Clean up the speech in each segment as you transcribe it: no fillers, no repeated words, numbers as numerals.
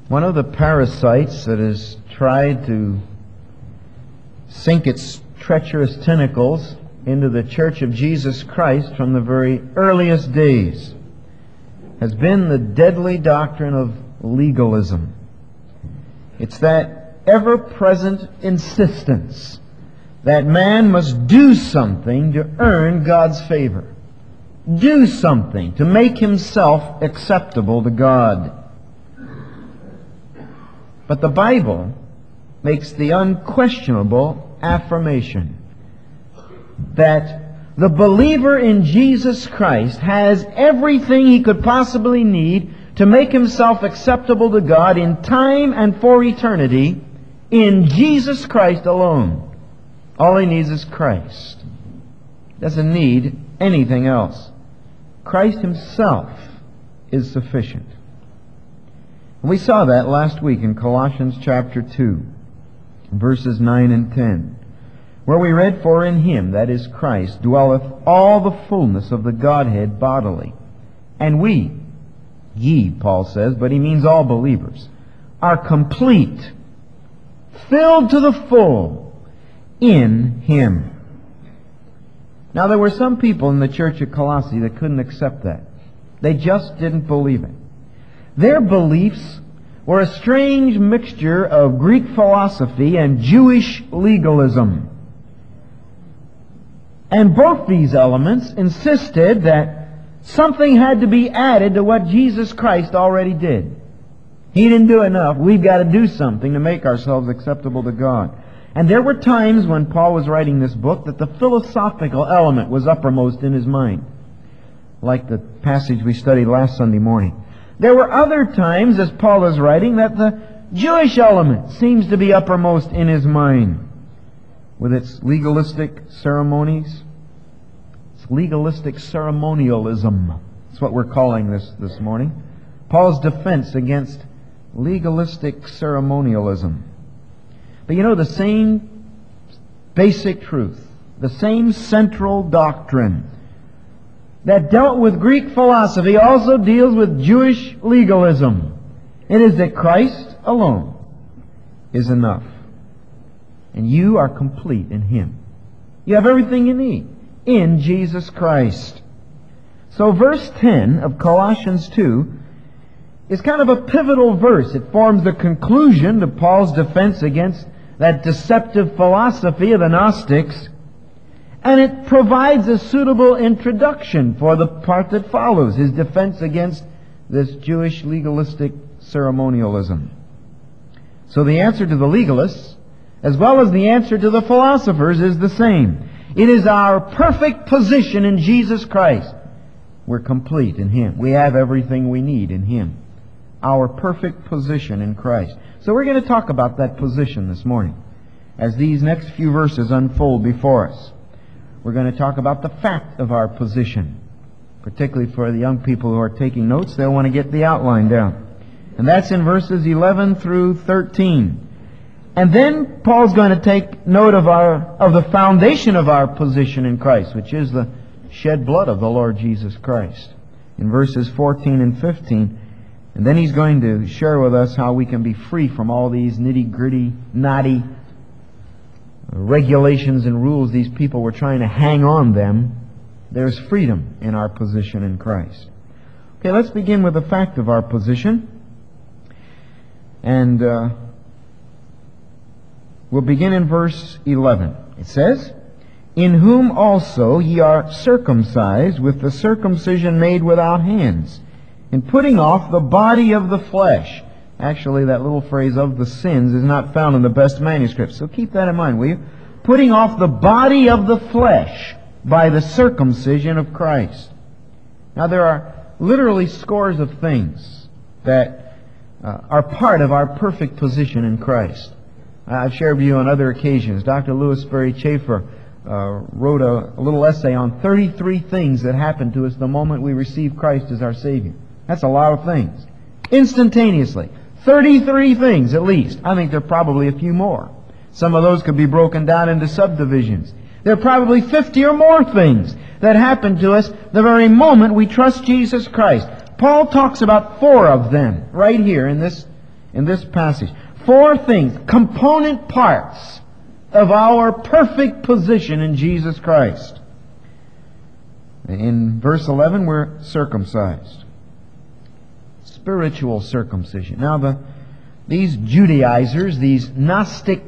One of the parasites that has tried to sink its treacherous tentacles into the Church of Jesus Christ from the very earliest days has been the deadly doctrine of legalism. It's that ever-present insistence that man must do something to earn God's favor. Do something to make himself acceptable to God. But the Bible makes the unquestionable affirmation that the believer in Jesus Christ has everything he could possibly need to make himself acceptable to God in time and for eternity in Jesus Christ alone. All he needs is Christ. Doesn't need anything else. Christ Himself is sufficient. And we saw that last week in Colossians chapter 2, verses 9 and 10, where we read, "For in Him," that is Christ, "dwelleth all the fullness of the Godhead bodily. And we," ye, Paul says, but he means all believers, "are complete, filled to the full in Him." Now there were some people in the church at Colossae that couldn't accept that. They just didn't believe it. Their beliefs were a strange mixture of Greek philosophy and Jewish legalism. And both these elements insisted that something had to be added to what Jesus Christ already did. He didn't do enough. We've got to do something to make ourselves acceptable to God. And there were times when Paul was writing this book that the philosophical element was uppermost in his mind, like the passage we studied last Sunday morning. There were other times, as Paul is writing, that the Jewish element seems to be uppermost in his mind, with its legalistic ceremonies. It's legalistic ceremonialism. That's what we're calling this morning. Paul's defense against legalistic ceremonialism. But you know, the same basic truth, the same central doctrine that dealt with Greek philosophy also deals with Jewish legalism. It is that Christ alone is enough. And you are complete in Him. You have everything you need in Jesus Christ. So verse 10 of Colossians 2 is kind of a pivotal verse. It forms the conclusion to Paul's defense against that deceptive philosophy of the Gnostics, and it provides a suitable introduction for the part that follows, his defense against this Jewish legalistic ceremonialism. So the answer to the legalists, as well as the answer to the philosophers, is the same. It is our perfect position in Jesus Christ. We're complete in Him. We have everything we need in Him. Our perfect position in Christ. So we're going to talk about that position this morning as these next few verses unfold before us. We're going to talk about the fact of our position. Particularly for the young people who are taking notes, they'll want to get the outline down. And that's in verses 11 through 13. And then Paul's going to take note of the foundation of our position in Christ, which is the shed blood of the Lord Jesus Christ, in verses 14 and 15. And then he's going to share with us how we can be free from all these nitty-gritty, knotty regulations and rules these people were trying to hang on them. There's freedom in our position in Christ. Okay, let's begin with the fact of our position. And we'll begin in verse 11. It says, "In whom also ye are circumcised with the circumcision made without hands, in putting off the body of the flesh." Actually, that little phrase "of the sins" is not found in the best manuscripts, so keep that in mind, will you? Putting off the body of the flesh by the circumcision of Christ. Now, there are literally scores of things that are part of our perfect position in Christ. I've shared with you on other occasions. Dr. Louis Sperry Chafer wrote a little essay on 33 things that happen to us the moment we receive Christ as our Savior. That's a lot of things. Instantaneously. 33 things at least. I think there are probably a few more. Some of those could be broken down into subdivisions. There are probably 50 or more things that happen to us the very moment we trust Jesus Christ. Paul talks about 4 of them right here in this in this passage. 4 things, component parts of our perfect position in Jesus Christ. In verse 11, we're circumcised. Spiritual circumcision. Now, these Judaizers, these Gnostic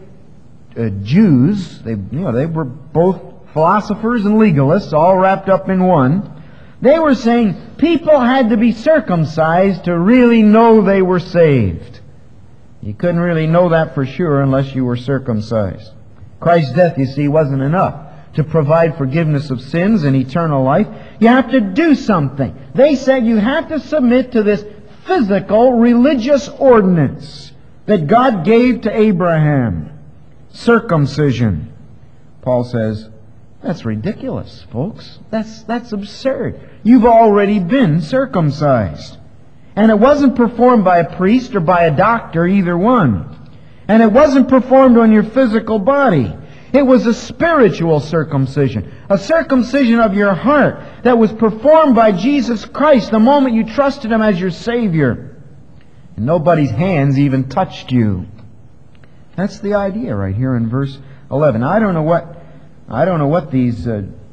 Jews, they were both philosophers and legalists, all wrapped up in one. They were saying people had to be circumcised to really know they were saved. You couldn't really know that for sure unless you were circumcised. Christ's death, you see, wasn't enough to provide forgiveness of sins and eternal life. You have to do something. They said you have to submit to this physical religious ordinance that God gave to Abraham. Circumcision. Paul says, that's ridiculous, folks. That's absurd. You've already been circumcised. And it wasn't performed by a priest or by a doctor, either one. And it wasn't performed on your physical body. It was a spiritual circumcision. A circumcision of your heart that was performed by Jesus Christ the moment you trusted Him as your Savior. And nobody's hands even touched you. That's the idea right here in verse 11. I don't know what these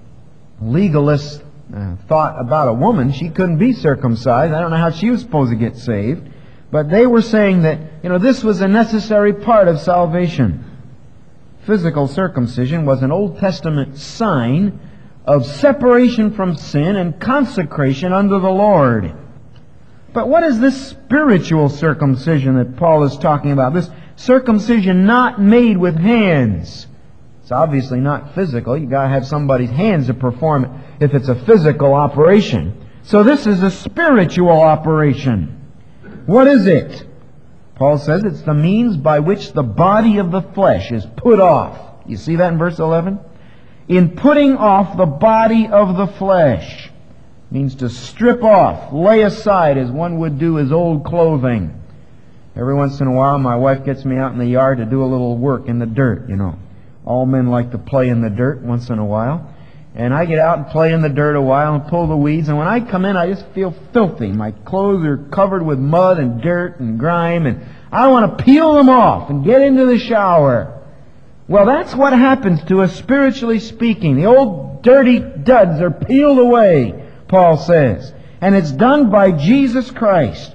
legalists thought about a woman. She couldn't be circumcised. I don't know how she was supposed to get saved. But they were saying that, this was a necessary part of salvation. Physical circumcision was an Old Testament sign of separation from sin and consecration unto the Lord. But what is this spiritual circumcision that Paul is talking about? This circumcision not made with hands. It's obviously not physical. You've got to have somebody's hands to perform it if it's a physical operation. So this is a spiritual operation. What is it? Paul says it's the means by which the body of the flesh is put off. You see that in verse 11? In putting off the body of the flesh. Means to strip off, lay aside as one would do his old clothing. Every once in a while my wife gets me out in the yard to do a little work in the dirt, All men like to play in the dirt once in a while. And I get out and play in the dirt a while and pull the weeds. And when I come in, I just feel filthy. My clothes are covered with mud and dirt and grime. And I want to peel them off and get into the shower. Well, that's what happens to us spiritually speaking. The old dirty duds are peeled away, Paul says. And it's done by Jesus Christ.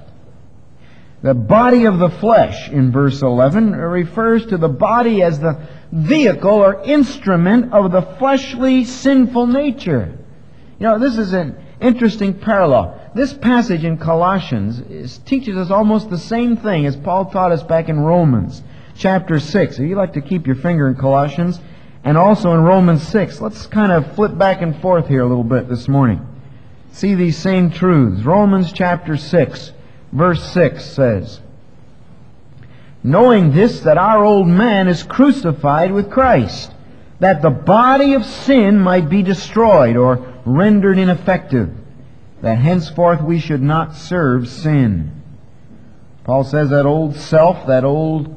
The body of the flesh, in verse 11, refers to the body as the vehicle or instrument of the fleshly sinful nature. This is an interesting parallel. This passage in Colossians teaches us almost the same thing as Paul taught us back in Romans chapter 6. If you'd like to keep your finger in Colossians and also in Romans 6, let's kind of flip back and forth here a little bit this morning. See these same truths. Romans chapter 6, verse 6 says, knowing this, that our old man is crucified with Christ, that the body of sin might be destroyed or rendered ineffective, that henceforth we should not serve sin. Paul says that old self, that old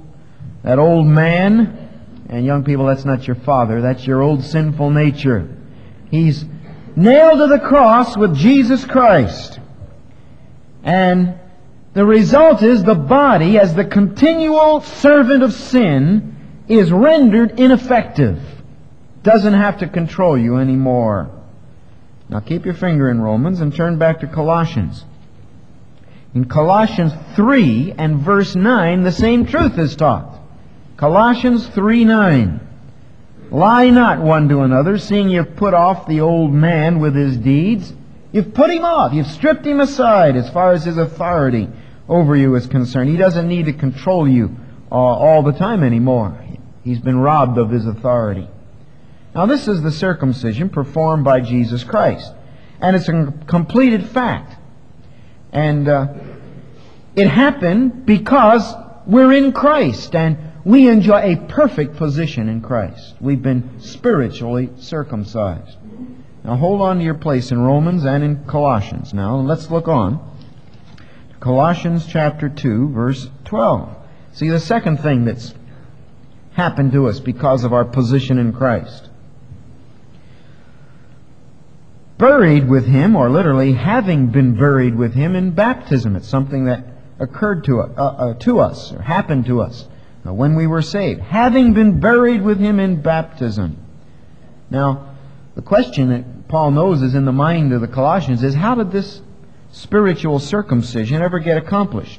man, and young people, that's not your father, that's your old sinful nature. He's nailed to the cross with Jesus Christ. And the result is the body, as the continual servant of sin, is rendered ineffective. Doesn't have to control you anymore. Now keep your finger in Romans and turn back to Colossians. In Colossians 3 and verse 9, the same truth is taught. Colossians 3:9. Lie not one to another, seeing you've put off the old man with his deeds. You've put him off. You've stripped him aside as far as his authority over you is concerned. He doesn't need to control you all the time anymore. He's been robbed of his authority. Now this is the circumcision performed by Jesus Christ. And it's a completed fact. And it happened because we're in Christ and we enjoy a perfect position in Christ. We've been spiritually circumcised. Now hold on to your place in Romans and in Colossians now, and let's look on. Colossians chapter 2, verse 12. See the second thing that's happened to us because of our position in Christ. Buried with Him, or literally having been buried with Him in baptism. It's something that occurred to us, or happened to us when we were saved, having been buried with Him in baptism. Now, the question that Paul knows is in the mind of the Colossians is, how did this spiritual circumcision ever get accomplished?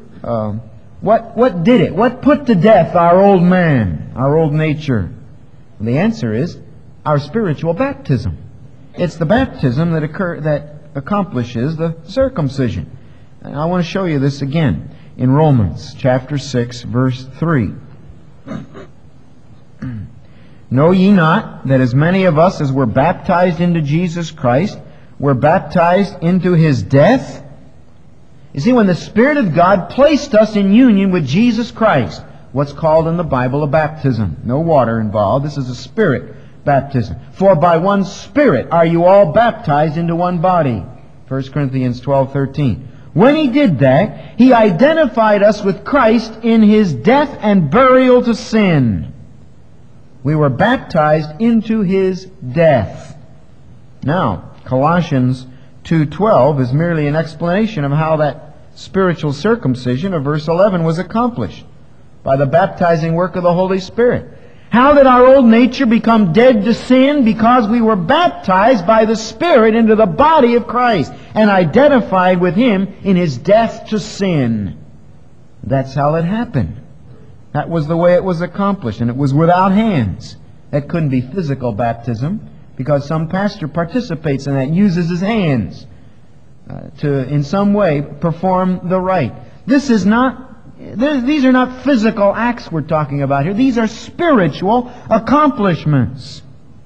What did it? What put to death our old man, our old nature? And the answer is our spiritual baptism. It's the baptism that accomplishes the circumcision. And I want to show you this again in Romans chapter 6, verse 3. Know ye not that as many of us as were baptized into Jesus Christ were baptized into His death? You see, when the Spirit of God placed us in union with Jesus Christ, what's called in the Bible a baptism. No water involved. This is a Spirit baptism. For by one Spirit are you all baptized into one body. 1 Corinthians 12:13. When He did that, He identified us with Christ in His death and burial to sin. We were baptized into His death. Now, Colossians 2:12 is merely an explanation of how that spiritual circumcision of verse 11 was accomplished by the baptizing work of the Holy Spirit. How did our old nature become dead to sin? Because we were baptized by the Spirit into the body of Christ and identified with Him in His death to sin. That's how it happened. That was the way it was accomplished, and it was without hands. That couldn't be physical baptism, because some pastor participates in that and uses his hands to, in some way, perform the rite. These are not physical acts we're talking about here. These are spiritual accomplishments.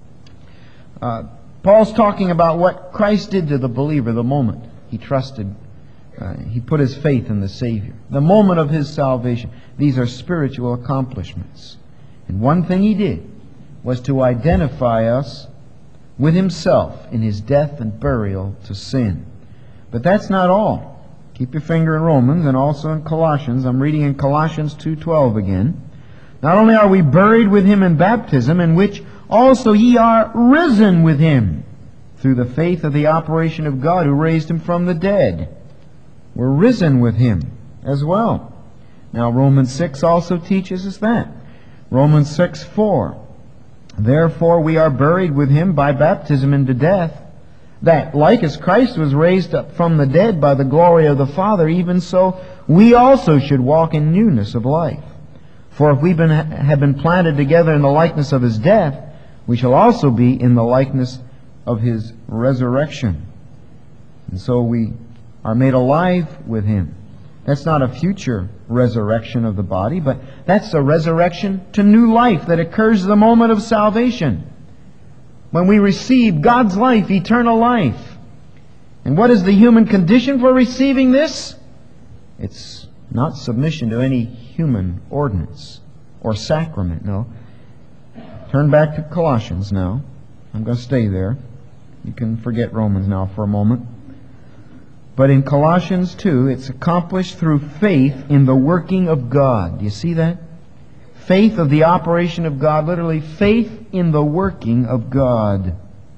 Paul's talking about what Christ did to the believer the moment he trusted. He put his faith in the Savior. The moment of his salvation. These are spiritual accomplishments. And one thing He did was to identify us with Himself in His death and burial to sin. But that's not all. Keep your finger in Romans and also in Colossians. I'm reading in Colossians 2:12 again. Not only are we buried with Him in baptism, in which also ye are risen with Him through the faith of the operation of God who raised Him from the dead. We're risen with Him as well. Now Romans 6 also teaches us that. Romans 6:4. Therefore we are buried with Him by baptism into death, that, like as Christ was raised up from the dead by the glory of the Father, even so we also should walk in newness of life. For if we have been planted together in the likeness of His death, we shall also be in the likeness of His resurrection. And so we are made alive with Him. That's not a future resurrection of the body, but that's a resurrection to new life that occurs the moment of salvation, when we receive God's life, eternal life. And what is the human condition for receiving this? It's not submission to any human ordinance or sacrament, no. Turn back to Colossians now. I'm going to stay there. You can forget Romans now for a moment. But in Colossians 2, it's accomplished through faith in the working of God. Do you see that? Faith of the operation of God, literally faith in the working of God,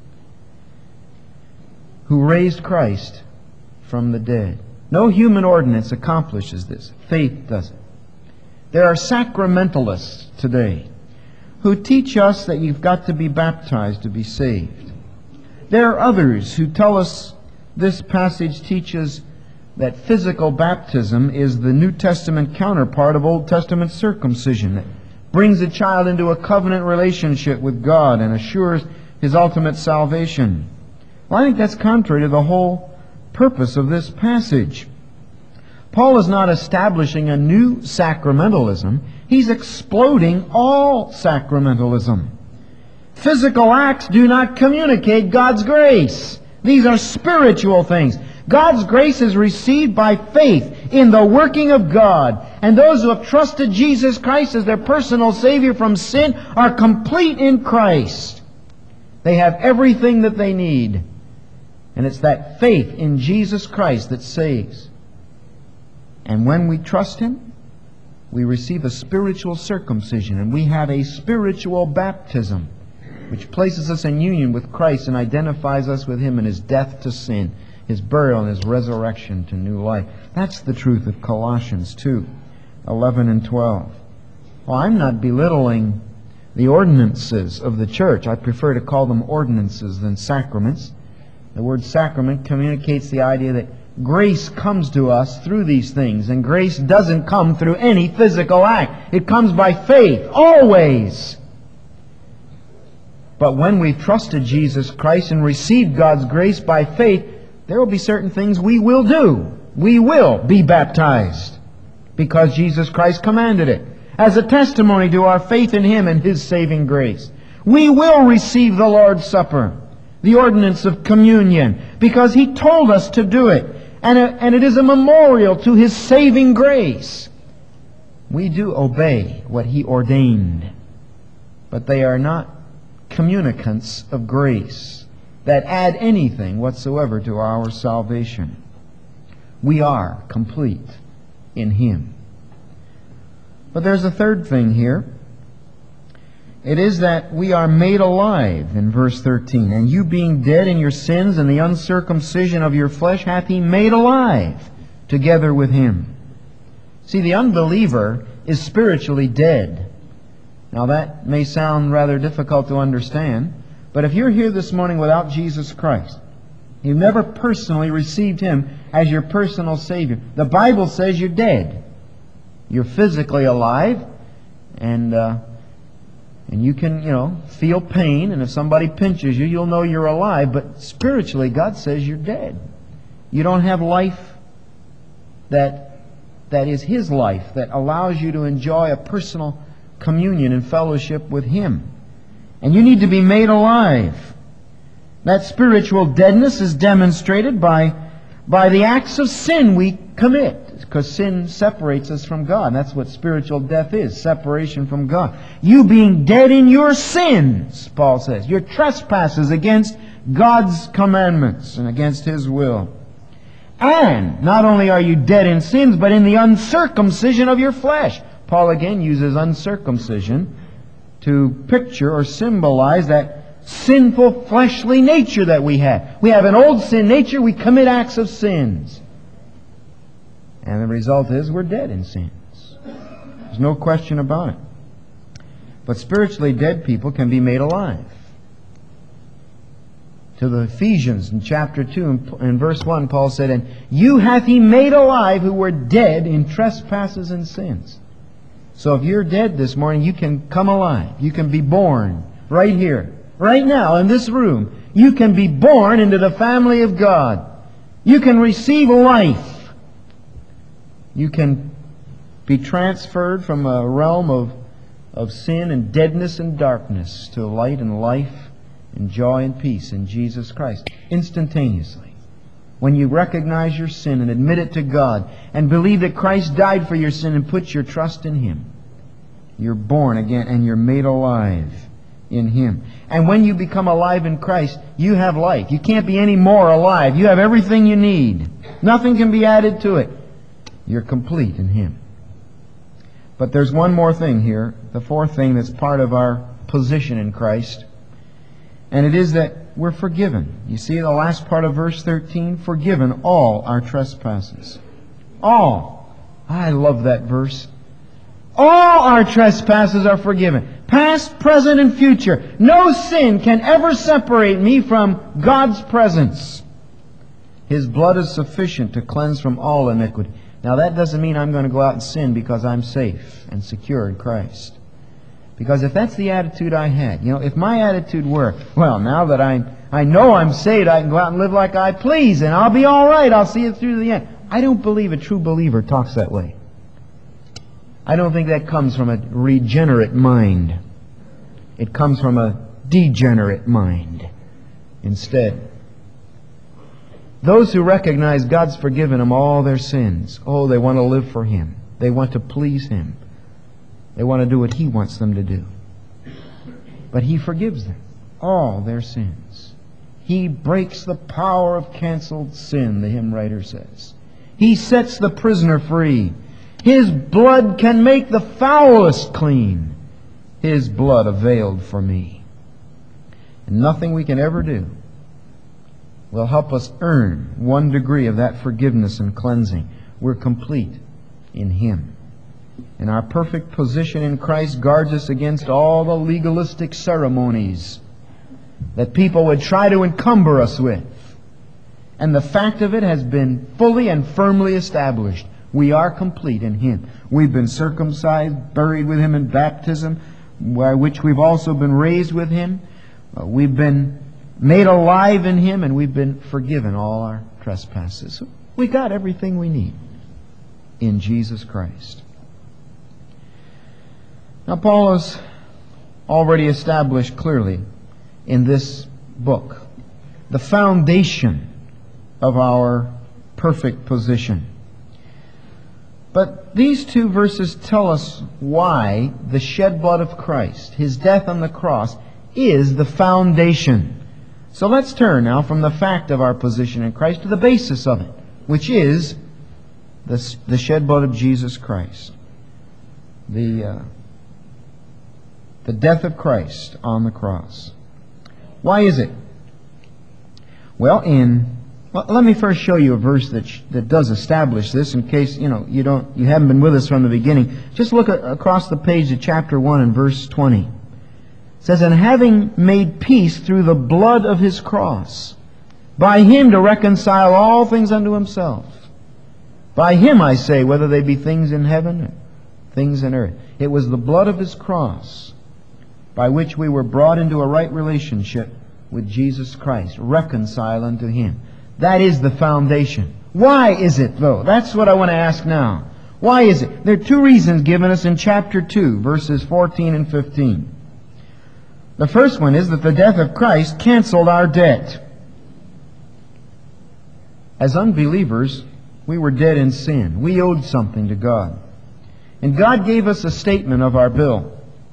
who raised Christ from the dead. No human ordinance accomplishes this. Faith does it. There are sacramentalists today who teach us that you've got to be baptized to be saved. There are others who tell us this passage teaches that physical baptism is the New Testament counterpart of Old Testament circumcision that brings a child into a covenant relationship with God and assures his ultimate salvation. Well, I think that's contrary to the whole purpose of this passage. Paul is not establishing a new sacramentalism. He's exploding all sacramentalism. Physical acts do not communicate God's grace. These are spiritual things. God's grace is received by faith in the working of God. And those who have trusted Jesus Christ as their personal Savior from sin are complete in Christ. They have everything that they need. And it's that faith in Jesus Christ that saves. And when we trust Him, we receive a spiritual circumcision, and we have a spiritual baptism, which places us in union with Christ and identifies us with Him in His death to sin. His burial and His resurrection to new life. That's the truth of Colossians 2, 11 and 12. Well, I'm not belittling the ordinances of the church. I prefer to call them ordinances than sacraments. The word sacrament communicates the idea that grace comes to us through these things, and grace doesn't come through any physical act. It comes by faith, always. But when we've trusted Jesus Christ and received God's grace by faith, there will be certain things we will do. We will be baptized because Jesus Christ commanded it, as a testimony to our faith in Him and His saving grace. We will receive the Lord's Supper, the ordinance of communion, because He told us to do it. And it is a memorial to His saving grace. We do obey what He ordained, but they are not communicants of grace that add anything whatsoever to our salvation. We are complete in Him. But there's a third thing here. It is that we are made alive in verse 13. And you being dead in your sins and the uncircumcision of your flesh hath He made alive together with Him. See, the unbeliever is spiritually dead. Now that may sound rather difficult to understand, but if you're here this morning without Jesus Christ, you've never personally received Him as your personal Savior, the Bible says you're dead. You're physically alive, and you can, feel pain, and if somebody pinches you, you'll know you're alive, but spiritually, God says you're dead. You don't have life that is His life, that allows you to enjoy a personal communion and fellowship with Him. And you need to be made alive. That spiritual deadness is demonstrated by the acts of sin we commit, because sin separates us from God. And that's what spiritual death is, separation from God. You being dead in your sins, Paul says, your trespasses against God's commandments and against His will. And not only are you dead in sins, but in the uncircumcision of your flesh. Paul again uses uncircumcision to picture or symbolize that sinful fleshly nature that we have. We have an old sin nature, we commit acts of sins. And the result is we're dead in sins. There's no question about it. But spiritually dead people can be made alive. To the Ephesians in chapter 2 and verse 1, Paul said, And you hath He made alive who were dead in trespasses and sins. So if you're dead this morning, you can come alive. You can be born right here, right now in this room. You can be born into the family of God. You can receive life. You can be transferred from a realm of sin and deadness and darkness to light and life and joy and peace in Jesus Christ instantaneously. When you recognize your sin and admit it to God and believe that Christ died for your sin and put your trust in Him, you're born again and you're made alive in Him. And when you become alive in Christ, you have life. You can't be any more alive. You have everything you need. Nothing can be added to it. You're complete in Him. But there's one more thing here, the fourth thing that's part of our position in Christ, and it is that we're forgiven. You see the last part of verse 13? Forgiven all our trespasses. All. I love that verse. All our trespasses are forgiven. Past, present, and future. No sin can ever separate me from God's presence. His blood is sufficient to cleanse from all iniquity. Now that doesn't mean I'm going to go out and sin because I'm safe and secure in Christ. Because if that's the attitude I had, if my attitude were, well, now that I know I'm saved, I can go out and live like I please, and I'll be all right, I'll see it through to the end. I don't believe a true believer talks that way. I don't think that comes from a regenerate mind. It comes from a degenerate mind instead. Those who recognize God's forgiven them all their sins, they want to live for Him. They want to please Him. They want to do what He wants them to do. But He forgives them all their sins. He breaks the power of canceled sin, the hymn writer says. He sets the prisoner free. His blood can make the foulest clean. His blood availed for me. And nothing we can ever do will help us earn 1 degree of that forgiveness and cleansing. We're complete in Him. And our perfect position in Christ guards us against all the legalistic ceremonies that people would try to encumber us with. And the fact of it has been fully and firmly established. We are complete in Him. We've been circumcised, buried with Him in baptism, by which we've also been raised with Him. We've been made alive in Him, and we've been forgiven all our trespasses. We got everything we need in Jesus Christ. Now, Paul has already established clearly in this book the foundation of our perfect position. But these 2 verses tell us why the shed blood of Christ, His death on the cross, is the foundation. So let's turn now from the fact of our position in Christ to the basis of it, which is the shed blood of Jesus Christ. The death of Christ on the cross. Why is it? Well, let me first show you a verse that does establish this, in case you haven't been with us from the beginning. Just look across the page to chapter 1 and verse 20. It says, "And having made peace through the blood of His cross, by Him to reconcile all things unto Himself. By Him, I say, whether they be things in heaven or things in earth." It was the blood of His cross by which we were brought into a right relationship with Jesus Christ, reconciled unto Him. That is the foundation. Why is it, though? That's what I want to ask now. Why is it? There are 2 reasons given us in chapter 2, verses 14 and 15. The first one is that the death of Christ canceled our debt. As unbelievers, we were dead in sin. We owed something to God. And God gave us a statement of our bill.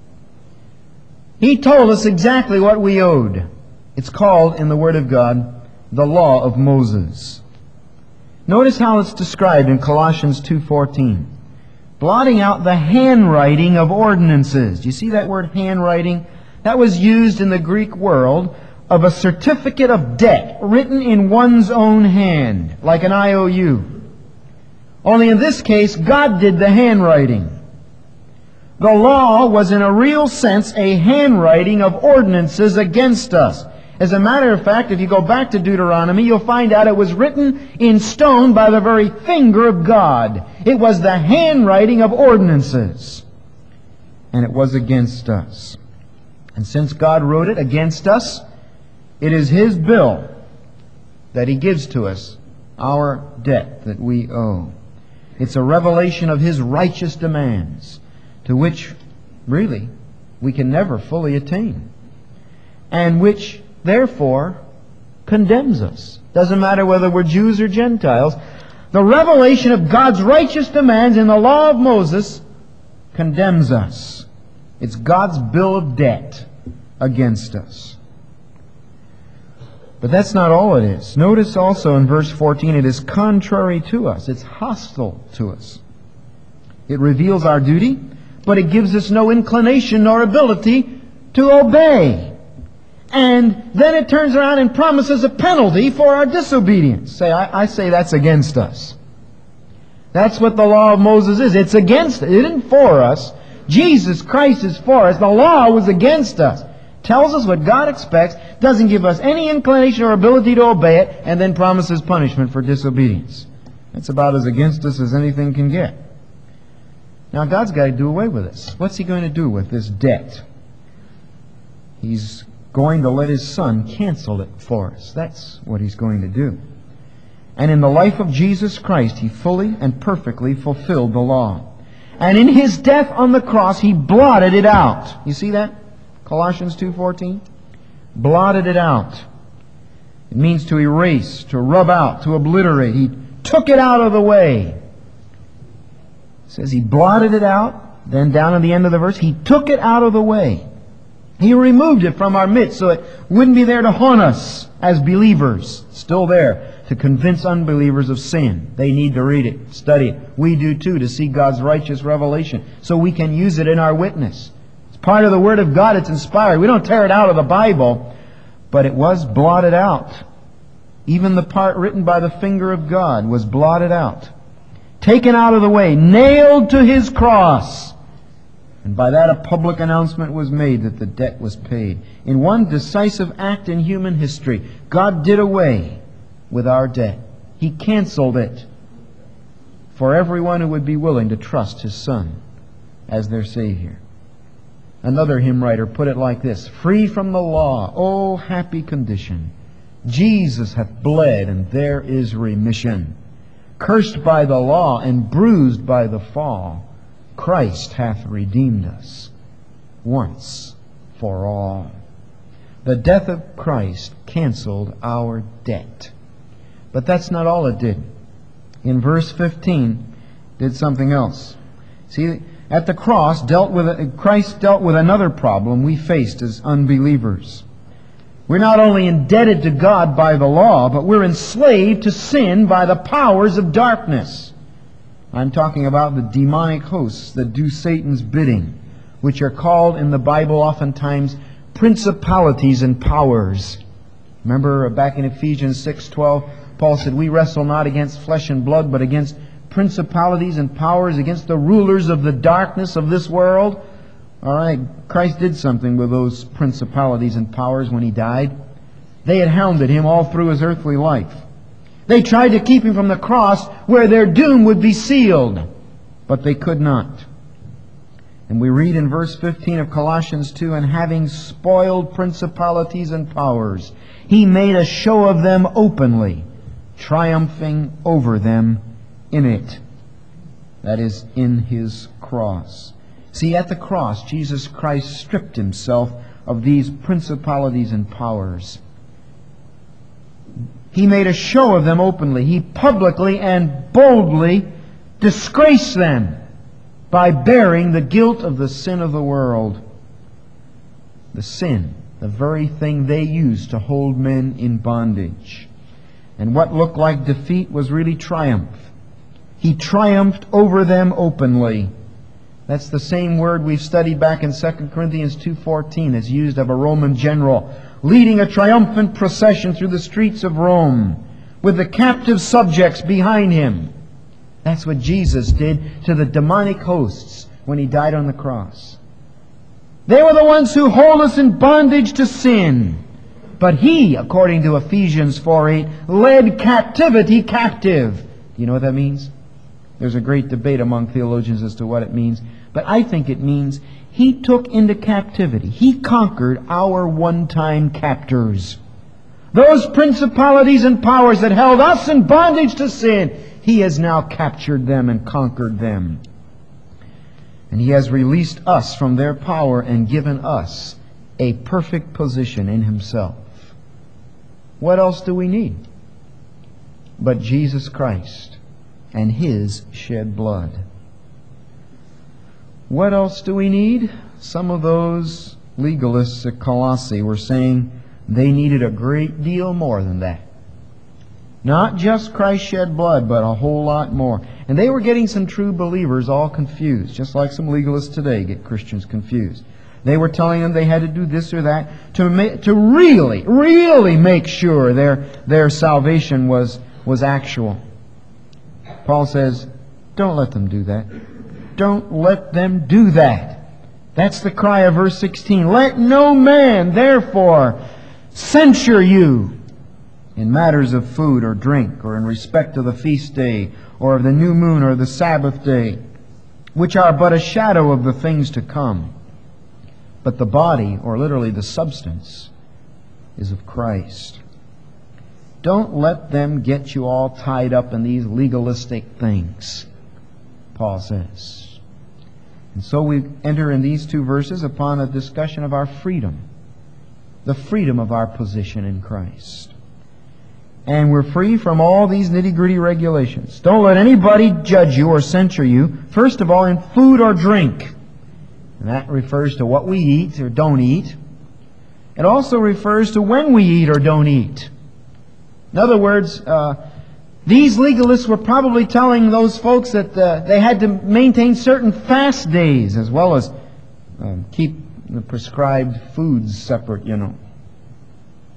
He told us exactly what we owed. It's called, in the Word of God, the Law of Moses. Notice how it's described in Colossians 2:14. Blotting out the handwriting of ordinances. Do you see that word handwriting? That was used in the Greek world of a certificate of debt written in one's own hand, like an IOU. Only in this case, God did the handwriting. The law was in a real sense a handwriting of ordinances against us. As a matter of fact, if you go back to Deuteronomy, you'll find out it was written in stone by the very finger of God. It was the handwriting of ordinances. And it was against us. And since God wrote it against us, it is His bill that He gives to us, our debt that we owe. It's a revelation of His righteous demands, to which, really, we can never fully attain, and which, therefore, condemns us. Doesn't matter whether we're Jews or Gentiles. The revelation of God's righteous demands in the law of Moses condemns us. It's God's bill of debt against us. But that's not all it is. Notice also in verse 14, it is contrary to us. It's hostile to us. It reveals our duty, but it gives us no inclination nor ability to obey. And then it turns around and promises a penalty for our disobedience. I say that's against us. That's what the law of Moses is. It's against us. It isn't for us. Jesus Christ is for us. The law was against us. Tells us what God expects, doesn't give us any inclination or ability to obey it, and then promises punishment for disobedience. That's about as against us as anything can get. Now God's got to do away with this. What's He going to do with this debt? He's going to let His Son cancel it for us. That's what He's going to do. And in the life of Jesus Christ, He fully and perfectly fulfilled the law. And in His death on the cross, He blotted it out. You see that? Colossians 2:14. Blotted it out. It means to erase, to rub out, to obliterate. He took it out of the way. It says He blotted it out. Then down at the end of the verse, He took it out of the way. He removed it from our midst so it wouldn't be there to haunt us as believers. Still there to convince unbelievers of sin. They need to read it, study it. We do too, to see God's righteous revelation so we can use it in our witness. It's part of the Word of God. It's inspired. We don't tear it out of the Bible, but it was blotted out. Even the part written by the finger of God was blotted out, taken out of the way, nailed to His cross. And by that a public announcement was made that the debt was paid. In one decisive act in human history, God did away with our debt. He canceled it for everyone who would be willing to trust His Son as their Savior. Another hymn writer put it like this: free from the law, oh happy condition, Jesus hath bled and there is remission. Cursed by the law and bruised by the fall, Christ hath redeemed us once for all. The death of Christ canceled our debt. But that's not all it did. In verse 15, did something else. See, at the cross, Christ dealt with another problem we faced as unbelievers. We're not only indebted to God by the law, but we're enslaved to sin by the powers of darkness. I'm talking about the demonic hosts that do Satan's bidding, which are called in the Bible oftentimes principalities and powers. Remember back in Ephesians 6:12, Paul said, we wrestle not against flesh and blood, but against principalities and powers, against the rulers of the darkness of this world. All right, Christ did something with those principalities and powers when He died. They had hounded Him all through His earthly life. They tried to keep Him from the cross where their doom would be sealed, but they could not. And we read in verse 15 of Colossians 2, and having spoiled principalities and powers, He made a show of them openly, triumphing over them in it. That is, in His cross. See, at the cross, Jesus Christ stripped Himself of these principalities and powers. He made a show of them openly. He publicly and boldly disgraced them by bearing the guilt of the sin of the world. The sin, the very thing they used to hold men in bondage. And what looked like defeat was really triumph. He triumphed over them openly. That's the same word we've studied back in 2 Corinthians 2:14 as used of a Roman general leading a triumphant procession through the streets of Rome with the captive subjects behind him. That's what Jesus did to the demonic hosts when He died on the cross. They were the ones who hold us in bondage to sin. But He, according to Ephesians 4:8, led captivity captive. Do you know what that means? There's a great debate among theologians as to what it means. But I think it means He took into captivity. He conquered our one-time captors. Those principalities and powers that held us in bondage to sin, He has now captured them and conquered them. And He has released us from their power and given us a perfect position in Himself. What else do we need but Jesus Christ and His shed blood? What else do we need? Some of those legalists at Colossae were saying they needed a great deal more than that. Not just Christ's shed blood, but a whole lot more. And they were getting some true believers all confused, just like some legalists today get Christians confused. They were telling them they had to do this or that to really make sure their salvation was actual. Paul says, don't let them do that. Don't let them do that. That's the cry of verse 16. Let no man, therefore, censure you in matters of food or drink, or in respect of the feast day, or of the new moon, or the Sabbath day, which are but a shadow of the things to come. But the body, or literally the substance, is of Christ. Don't let them get you all tied up in these legalistic things, Paul says. And so we enter in these two verses upon a discussion of our freedom, the freedom of our position in Christ. And we're free from all these nitty-gritty regulations. Don't let anybody judge you or censure you, first of all, in food or drink. And that refers to what we eat or don't eat. It also refers to when we eat or don't eat. In other words, these legalists were probably telling those folks that they had to maintain certain fast days as well as keep the prescribed foods separate,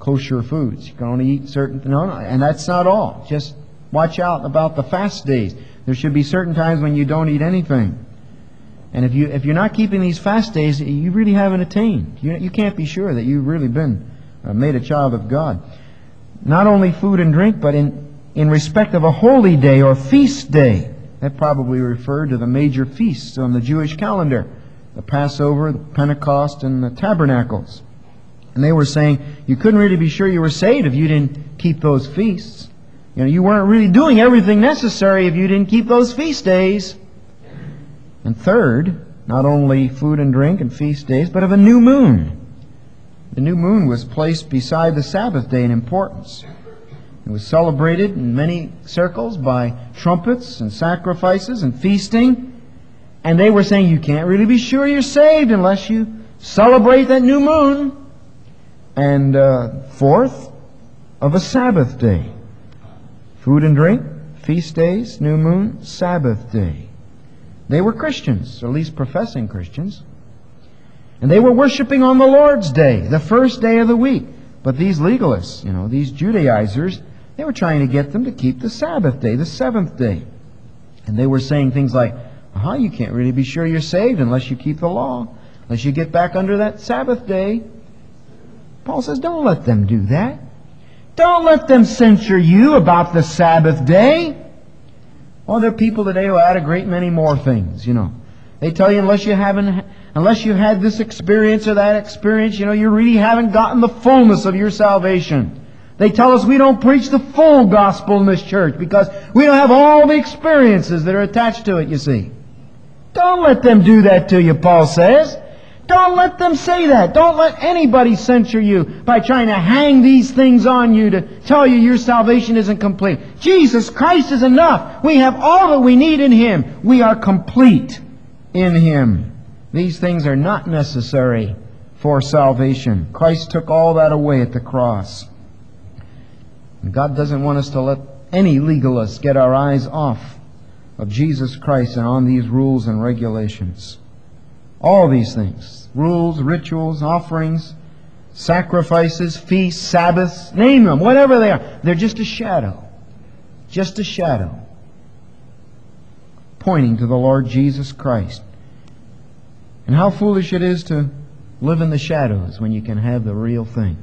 kosher foods. You can only eat certain... No, and that's not all. Just watch out about the fast days. There should be certain times when you don't eat anything. And if you're not keeping these fast days, you really haven't attained. You can't be sure that you've really been made a child of God. Not only food and drink, but in respect of a holy day or feast day. That probably referred to the major feasts on the Jewish calendar. The Passover, the Pentecost, and the Tabernacles. And they were saying you couldn't really be sure you were saved if you didn't keep those feasts. You weren't really doing everything necessary if you didn't keep those feast days. And third, not only food and drink and feast days, but of a new moon. The new moon was placed beside the Sabbath day in importance. It was celebrated in many circles by trumpets and sacrifices and feasting. And they were saying you can't really be sure you're saved unless you celebrate that new moon. And fourth, of a Sabbath day. Food and drink, feast days, new moon, Sabbath day. They were Christians, or at least professing Christians. And they were worshiping on the Lord's Day, the first day of the week. But these legalists, these Judaizers, they were trying to get them to keep the Sabbath day, the seventh day. And they were saying things like, you can't really be sure you're saved unless you keep the law, unless you get back under that Sabbath day. Paul says, don't let them do that. Don't let them censure you about the Sabbath day. Well, there are people today who add a great many more things, They tell you unless you've had this experience or that experience, you really haven't gotten the fullness of your salvation. They tell us we don't preach the full gospel in this church because we don't have all the experiences that are attached to it, you see. Don't let them do that to you, Paul says. Don't let them say that. Don't let anybody censure you by trying to hang these things on you to tell you your salvation isn't complete. Jesus Christ is enough. We have all that we need in Him. We are complete in Him. These things are not necessary for salvation. Christ took all that away at the cross. And God doesn't want us to let any legalists get our eyes off of Jesus Christ and on these rules and regulations. All these things, rules, rituals, offerings, sacrifices, feasts, Sabbaths, name them, whatever they are. They're just a shadow. Just a shadow. Pointing to the Lord Jesus Christ. And how foolish it is to live in the shadows when you can have the real thing.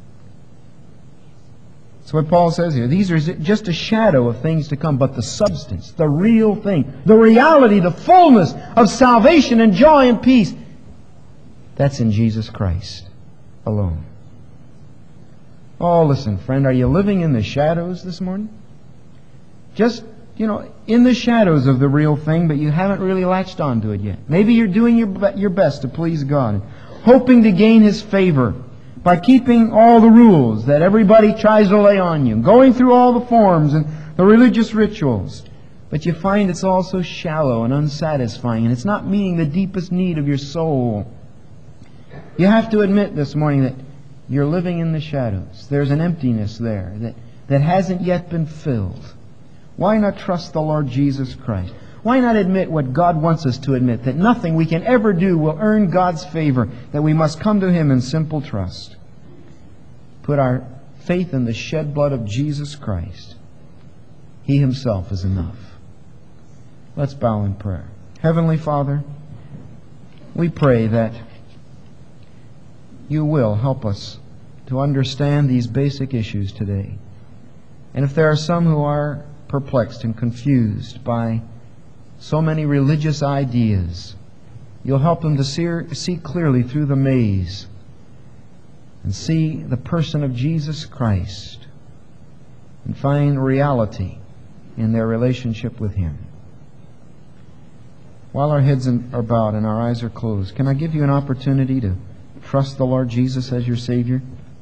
That's what Paul says here. These are just a shadow of things to come, but the substance, the real thing, the reality, the fullness of salvation and joy and peace, that's in Jesus Christ alone. Oh, listen, friend, are you living in the shadows this morning? Just, in the shadows of the real thing, but you haven't really latched onto it yet. Maybe you're doing your best to please God, hoping to gain His favor by keeping all the rules that everybody tries to lay on you, going through all the forms and the religious rituals. But you find it's all so shallow and unsatisfying, and it's not meeting the deepest need of your soul. You have to admit this morning that you're living in the shadows. There's an emptiness there that hasn't yet been filled. Why not trust the Lord Jesus Christ? Why not admit what God wants us to admit, that nothing we can ever do will earn God's favor, that we must come to Him in simple trust. Put our faith in the shed blood of Jesus Christ. He Himself is enough. Let's bow in prayer. Heavenly Father, we pray that You will help us to understand these basic issues today. And if there are some who are perplexed and confused by so many religious ideas, You'll help them to see clearly through the maze and see the person of Jesus Christ and find reality in their relationship with Him. While our heads are bowed and our eyes are closed, can I give you an opportunity to trust the Lord Jesus as your Savior?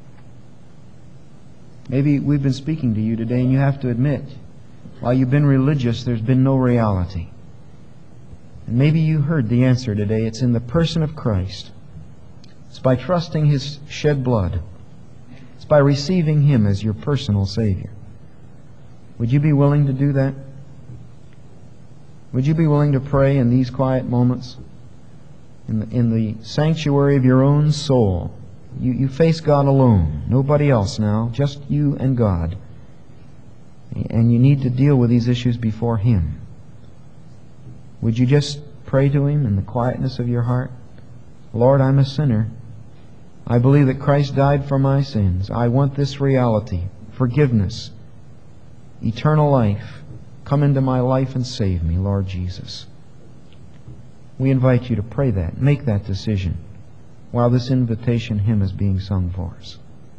Maybe we've been speaking to you today and you have to admit, while you've been religious, there's been no reality. And maybe you heard the answer today. It's in the person of Christ. It's by trusting His shed blood. It's by receiving Him as your personal Savior. Would you be willing to do that? Would you be willing to pray in these quiet moments, in the sanctuary of your own soul, You face God alone. Nobody else now. Just you and God. And you need to deal with these issues before Him. Would you just pray to Him in the quietness of your heart? Lord, I'm a sinner. I believe that Christ died for my sins. I want this reality, forgiveness, eternal life. Come into my life and save me, Lord Jesus. We invite you to pray that, make that decision, while this invitation hymn is being sung for us.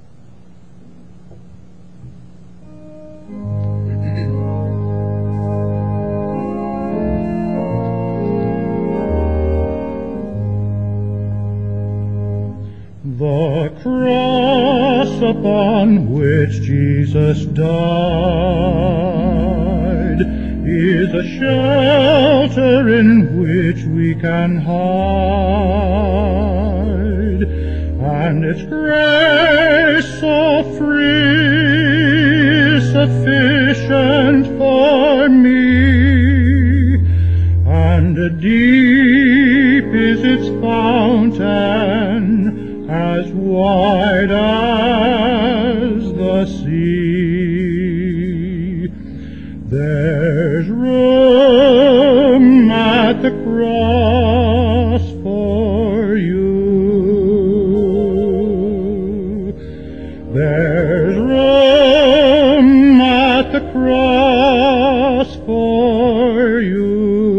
The cross upon which Jesus died is a shelter in which we can hide, and its grace so free is sufficient for me, and deep is its fountain, as wide as the sea. There's room at the cross for you. There's room at the cross for you.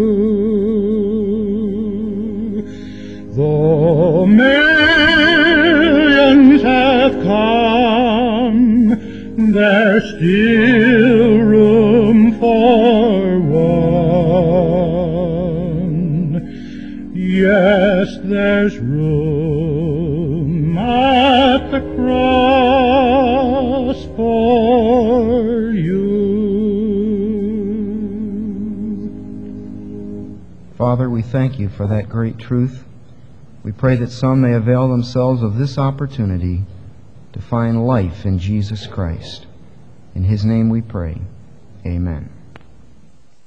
Though millions have come, there's still room for one. Yes, there's room at the cross for you. Father, we thank you for that great truth. We pray that some may avail themselves of this opportunity to find life in Jesus Christ. In His name we pray. Amen.